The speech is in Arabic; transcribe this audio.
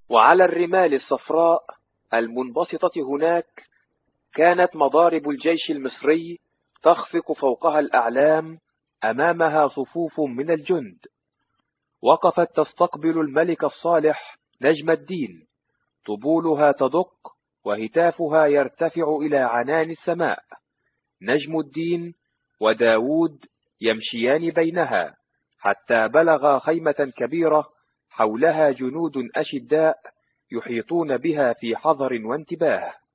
وعلى الرمال الصفراء المنبسطة هناك كانت مضارب الجيش المصري تخفق فوقها الأعلام، أمامها صفوف من الجند وقفت تستقبل الملك الصالح نجم الدين، طبولها تدق وهتافها يرتفع إلى عنان السماء. نجم الدين وداود يمشيان بينها حتى بلغا خيمة كبيرة حولها جنود أشداء يحيطون بها في حذر وانتباه.